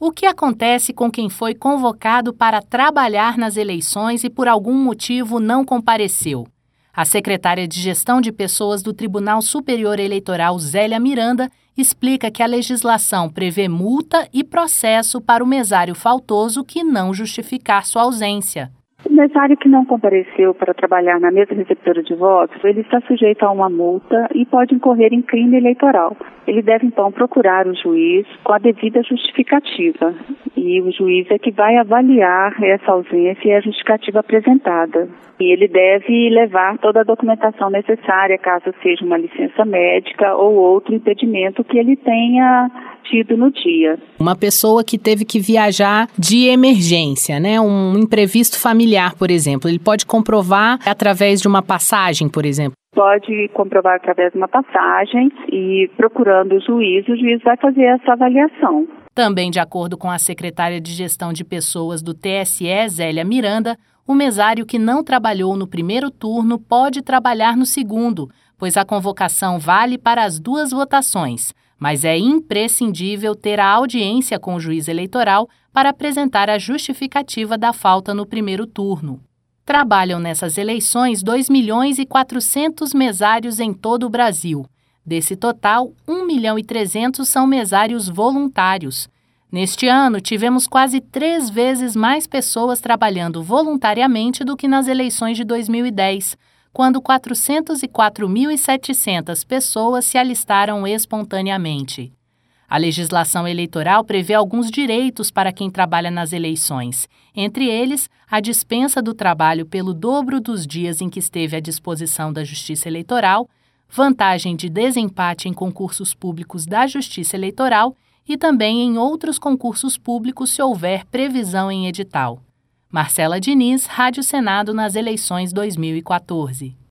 O que acontece com quem foi convocado para trabalhar nas eleições e por algum motivo não compareceu? A secretária de Gestão de Pessoas do Tribunal Superior Eleitoral, Zélia Miranda, explica que a legislação prevê multa e processo para o mesário faltoso que não justificar sua ausência. O mesário que não compareceu para trabalhar na mesa receptora de votos, ele está sujeito a uma multa e pode incorrer em crime eleitoral. Ele deve, então, procurar o juiz com a devida justificativa. E o juiz é que vai avaliar essa ausência e a justificativa apresentada. E ele deve levar toda a documentação necessária, caso seja uma licença médica ou outro impedimento que ele tenha tido no dia. Uma pessoa que teve que viajar de emergência, né? Um imprevisto familiar, por exemplo, ele pode comprovar através de uma passagem, por exemplo? Pode comprovar através de uma passagem e procurando o juiz vai fazer essa avaliação. Também, de acordo com a secretária de Gestão de Pessoas do TSE, Zélia Miranda, o mesário que não trabalhou no primeiro turno pode trabalhar no segundo, pois a convocação vale para as duas votações, mas é imprescindível ter a audiência com o juiz eleitoral para apresentar a justificativa da falta no primeiro turno. Trabalham nessas eleições 2.400.000 mesários em todo o Brasil. Desse total, 1.300.000 são mesários voluntários. Neste ano, tivemos quase 3 vezes mais pessoas trabalhando voluntariamente do que nas eleições de 2010, quando 404.700 pessoas se alistaram espontaneamente. A legislação eleitoral prevê alguns direitos para quem trabalha nas eleições, entre eles a dispensa do trabalho pelo dobro dos dias em que esteve à disposição da Justiça Eleitoral, vantagem de desempate em concursos públicos da Justiça Eleitoral e também em outros concursos públicos se houver previsão em edital. Marcela Diniz, Rádio Senado nas eleições 2014.